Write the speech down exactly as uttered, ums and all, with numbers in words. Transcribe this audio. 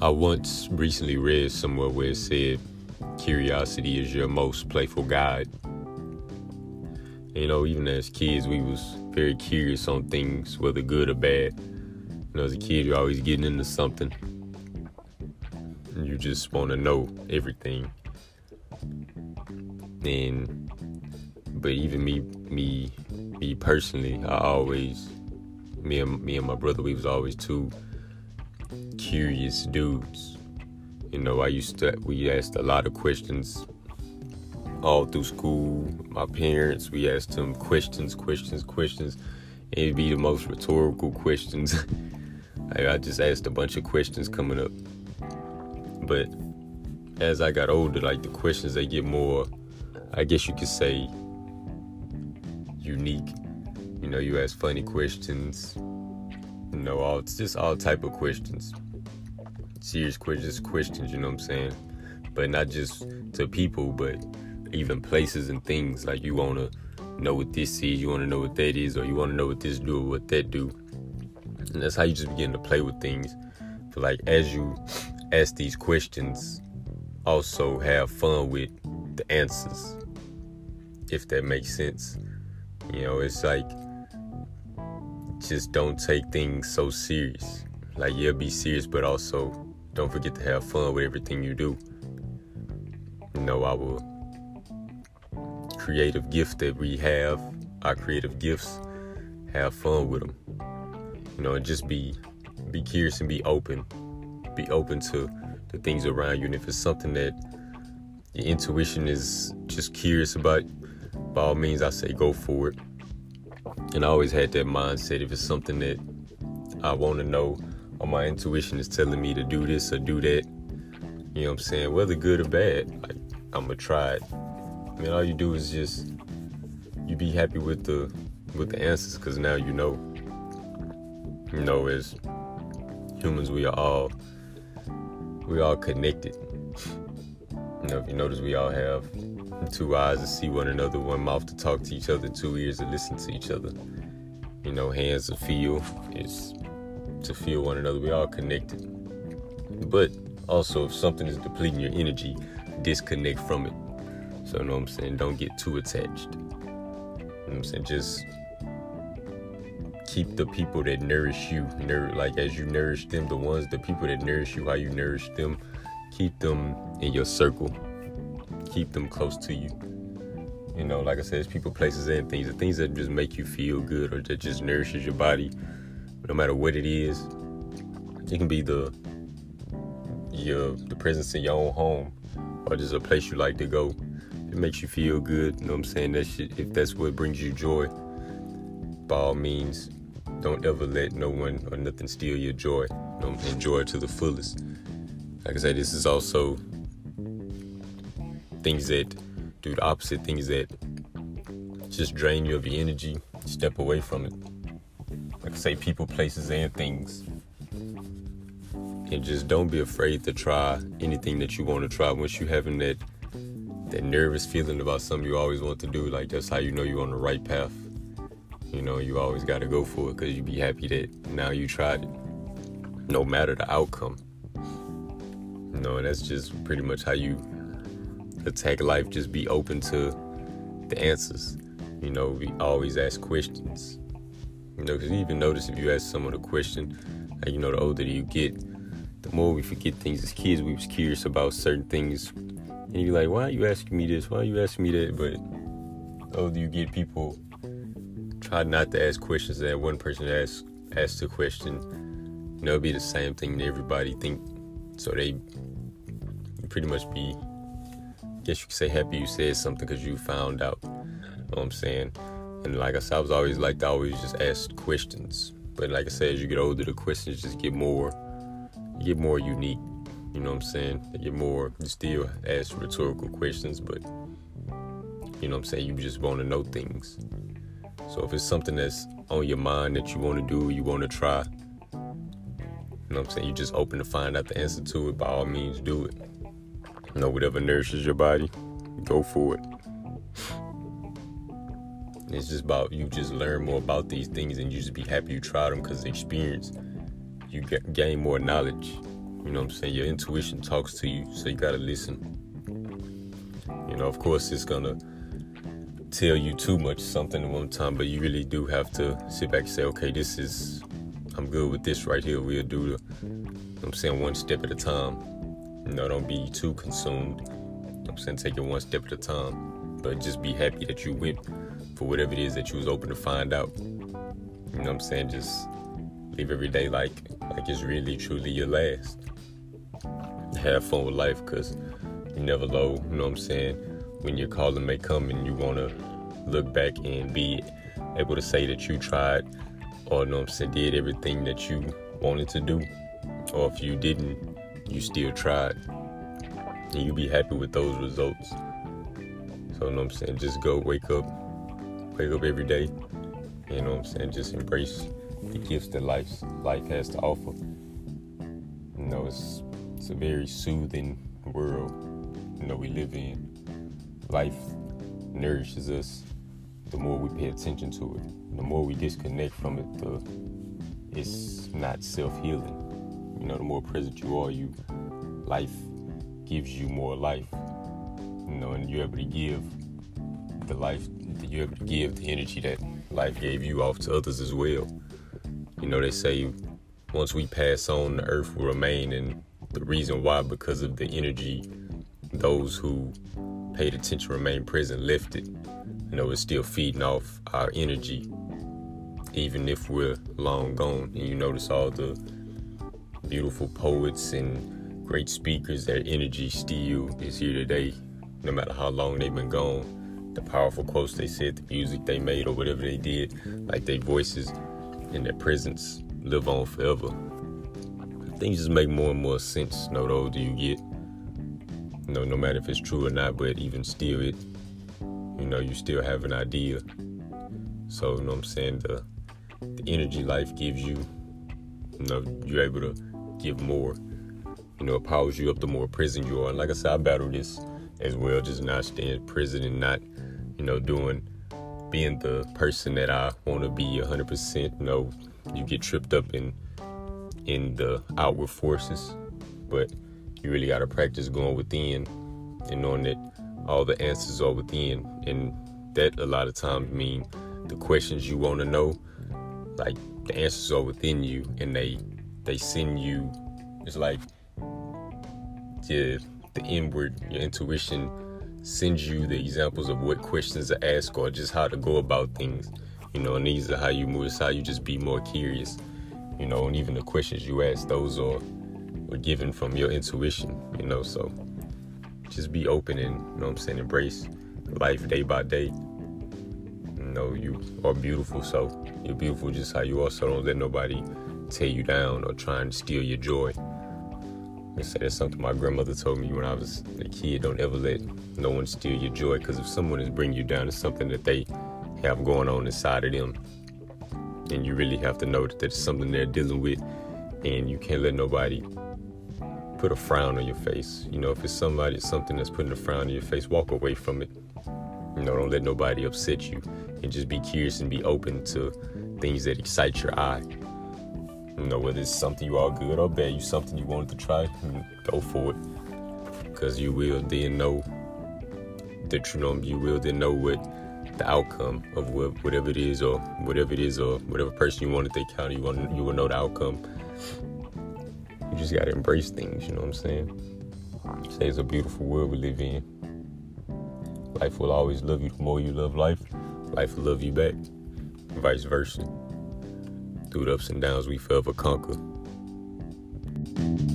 I once recently read somewhere where it said, curiosity is your most playful guide. You know, even as kids, we was very curious on things, whether good or bad. You know, as a kid, you're always getting into something. And you just want to know everything. And, but even me, me, me personally, I always, me and, me and my brother, we was always two curious dudes. You know, I used to, we asked a lot of questions all through school. My parents, we asked them questions, questions, questions. It'd be the most rhetorical questions. I just asked a bunch of questions coming up. But as I got older, like the questions, they get more, I guess you could say, unique. You know, you ask funny questions. You know, all it's just all type of questions. Serious questions, questions, you know what I'm saying? But not just to people, but even places and things. Like you want to know what this is, you want to know what that is, or you want to know what this do or what that do. And that's how you just begin to play with things. But like as you ask these questions, also have fun with the answers, if that makes sense. You know, it's like, just don't take things so serious. Like, yeah, be serious, but also don't forget to have fun with everything you do. You know, our creative gift that we have, our creative gifts, have fun with them. You know, and just be be curious and be open. Be open to the things around you. And if it's something that your intuition is just curious about, by all means, I say go for it. And I always had that mindset, if it's something that I want to know, or my intuition is telling me to do this or do that, you know what I'm saying, whether good or bad, like, I'm gonna try it. I mean, all you do is just, you be happy with the with the answers, because now you know. You know, as humans, we are all, we all connected. You know, if you notice, we all have two eyes to see one another, one mouth to talk to each other, two ears to listen to each other. You know, hands to feel, is to feel one another. We all connected. But also, if something is depleting your energy, disconnect from it. So, you know what I'm saying? Don't get too attached. You know what I'm saying? Just keep the people that nourish you, nour- like as you nourish them, the ones, the people that nourish you, how you nourish them, keep them in your circle. Keep them close to you. You know, like I said, there's people, places, and things. The things that just make you feel good, or that just nourishes your body, no matter what it is. It can be the your the presence in your own home, or just a place you like to go. It makes you feel good. You know what I'm saying? That shit, if that's what brings you joy, by all means, don't ever let no one or nothing steal your joy. You know, enjoy it to the fullest. Like I said, this is also things that do the opposite, things that just drain you of your energy. Step away from it. Like I say, people, places, and things. And just don't be afraid to try anything that you want to try. Once you're having that that nervous feeling about something you always want to do, like that's how you know you're on the right path. You know, you always got to go for it, because you be happy that now you tried it, no matter the outcome. You know, and that's just pretty much how you attack life. Just be open to the answers. You know, we always ask questions. You know, because you even notice if you ask someone a question, like, you know, the older you get, the more we forget things. As kids, we was curious about certain things. And you're like, why are you asking me this? Why are you asking me that? But the older you get, people try not to ask questions that one person asks asks a question. You know, it'll be the same thing that everybody think. So they pretty much be, I guess you could say, happy you said something because you found out. You know what I'm saying? And like I said, I was always like to always just ask questions. But like I said, as you get older, the questions just get more, you get more unique. You know what I'm saying? They get more, you still ask rhetorical questions, but you know what I'm saying? You just want to know things. So if it's something that's on your mind that you want to do, you want to try, you know what I'm saying? You just open to find out the answer to it. By all means, do it. You know, whatever nourishes your body, go for it. It's just about you just learn more about these things, and you just be happy you tried them, because the experience, you get, gain more knowledge. You know what I'm saying? Your intuition talks to you, so you gotta listen. You know, of course, it's gonna tell you too much something at one time, but you really do have to sit back and say, okay, this is, I'm good with this right here. We'll do the, you know what I'm saying, one step at a time. You know, don't be too consumed. You know what I'm saying, take it one step at a time. But just be happy that you went for whatever it is that you was open to find out. You know what I'm saying? Just live every day like, like it's really, truly your last. Have fun with life, because you never know, you know what I'm saying, when your calling may come and you want to look back and be able to say that you tried, or, you know what I'm saying, did everything that you wanted to do. Or if you didn't, you still tried. And you be happy with those results. So, you know what I'm saying, just go wake up, wake up every day. You know what I'm saying, just embrace the gifts that life, life has to offer. You know, it's, it's a very soothing world, you know, we live in. Life nourishes us the more we pay attention to it. The more we disconnect from it, the it's not self-healing. You know, the more present you are, you life gives you more life. You know, and you're able to give the life, you're able to give the energy that life gave you off to others as well. You know, they say once we pass on, the earth will remain, and the reason why, because of the energy those who paid attention, remained present, left it. You know, it's still feeding off our energy, even if we're long gone. And you notice all the beautiful poets and great speakers, their energy still is here today, no matter how long they've been gone. The powerful quotes they said, the music they made, or whatever they did, like their voices and their presence live on forever. Things just make more and more sense, you know, the older you get. You know, no matter if it's true or not, but even still, it, you know, you still have an idea. So, you know what I'm saying, the, the energy life gives you, you know, you're able to give more. You know, it powers you up the more present you are. And like I said, I battle this as well, just not staying present and not, you know, doing, being the person that I want to be one hundred percent. You know, you get tripped up in, in the outward forces, but you really got to practice going within and knowing that all the answers are within. And that a lot of times mean the questions you want to know, like the answers are within you, and they they send you, it's like yeah, the inward, your intuition sends you the examples of what questions to ask or just how to go about things. You know, and these are how you move, it's how you just be more curious. You know, and even the questions you ask, those are were given from your intuition, you know, so just be open and, you know what I'm saying, embrace life day by day. You know, you are beautiful, so you're beautiful just how you are, so don't let nobody tear you down or try and steal your joy. I say that's something my grandmother told me when I was a kid. Don't ever let no one steal your joy, because if someone is bringing you down, it's something that they have going on inside of them, and you really have to know that that's something they're dealing with, and you can't let nobody put a frown on your face. You know, if it's somebody, something that's putting a frown on your face, walk away from it. You know, don't let nobody upset you, and just be curious and be open to things that excite your eye. You know, whether it's something you are good or bad, you something you wanted to try, go for it, because you will then know that, you know, you will then know what the outcome of what, whatever it is, or whatever it is, or whatever person you wanted to encounter, you want, you will know the outcome. You just gotta embrace things, you know what I'm saying? Say it's a beautiful world we live in. Life will always love you. The more you love life, life will love you back. Vice versa. Through the ups and downs, we forever conquer.